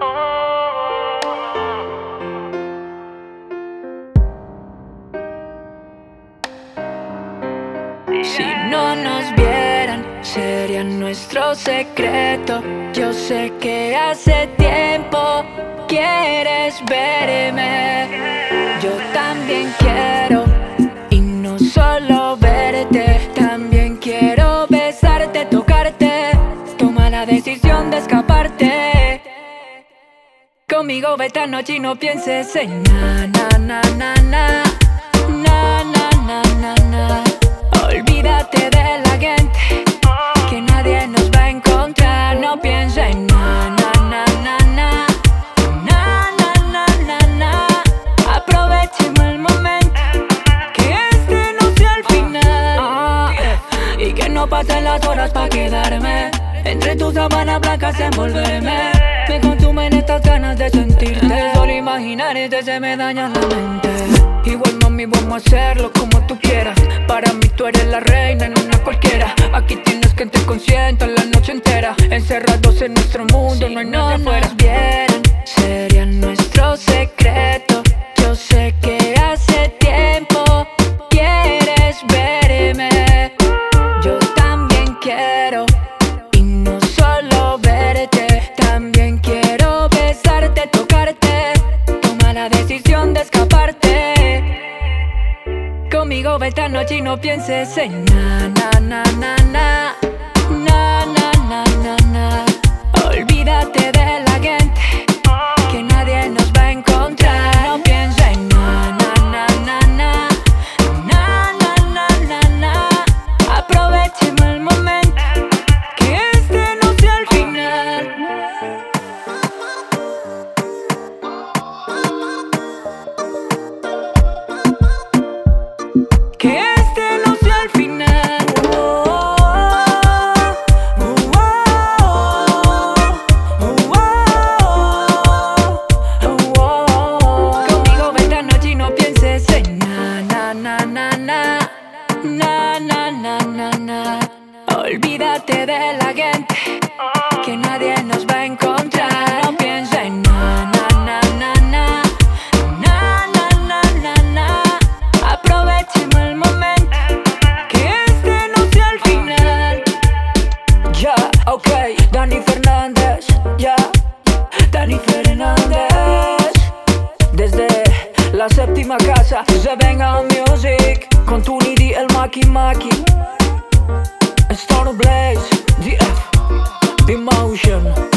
Si no nos vieran, sería nuestro secreto. Yo sé que hace tiempo quieres verme. Yo también quiero, y no solo verte, también quiero besarte, tocarte. Toma la decisión de escaparte. Conmigo ve esta noche y no pienses en na, na, na, na, na. Na, na, na, na, na. Olvídate de la gente, que nadie nos va a encontrar. No pienses en na, na, na, na, na. Na, na, na, na, na. Aprovechemos el momento, que este no sea el final. Y que no pasen las horas pa' quedarme entre tus sábanas blancas envolverme. Me consumen estas ganas de sentirte. Solo imaginarte se me daña la mente. Igual mami, vamos a hacerlo como tú quieras. Para mí tú eres la reina, no una cualquiera. Aquí tienes que te consienta la noche entera. Encerrados en nuestro mundo, no hay nada afuera. Si no nos vieran, sería nuestro secreto. Yo sé que hace tiempo quieres verme. Yo también quiero, y no solo verte, también quiero besarte, tocarte. Toma la decisión de escaparte. Conmigo ve esta noche y no pienses en na, na, na, na, na. Na, na, na, na, na. Olvídate de la gente, que nadie nos va a encontrar. No pienses en na, na, na, na, na. Na, na, na, na, na. Aprovechemos el momento, que este no sea el final. Que este no sea el final. Conmigo ve esta noche y no pienses en na, na, na, na, na. Na, na, na, na, na. Olvídate de la gente, que nadie nos va a encontrar. No pienses en na, na, na, na, na. Na, na, na, na, na. Aprovechemos el momento, que este no sea el final. Ya, ok, Dani Fernández, ya, Dani Fernández. Desde la séptima casa, se venga music, con Tuni D, el Maki Maki, Stone Blaze, DF, The Motion.